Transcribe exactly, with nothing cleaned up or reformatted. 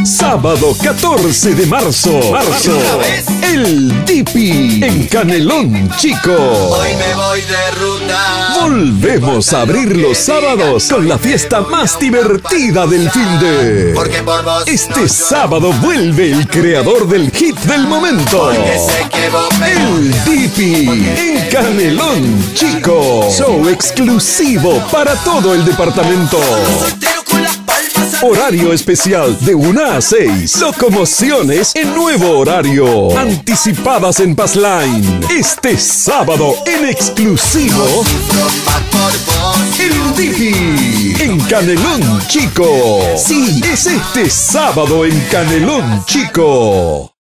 Sábado catorce de marzo. Marzo. El Dipi en Canelón Chico. Hoy me voy de ruta. Volvemos a abrir los sábados con la fiesta más divertida del finde. Porque por vos Este sábado vuelve el creador del hit del momento. Porque sé que vos me El Dipi en Canelón Chico. Show exclusivo para todo el departamento. soltero con las palmas. Horario especial de una a seis. Locomociones en nuevo horario. Anticipadas en Passline. Este sábado en exclusivo. Sufro más por vos. El Dipi en Canelón Chico. Sí, es este sábado en Canelón Chico.